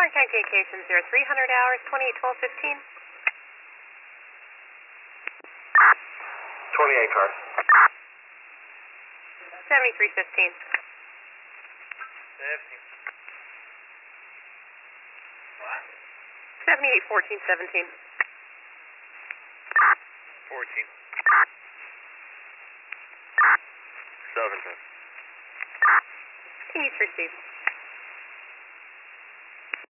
Contact Vacation 0300 hours 281215. 28 cars. 7315. 781417. 14. 17. East received.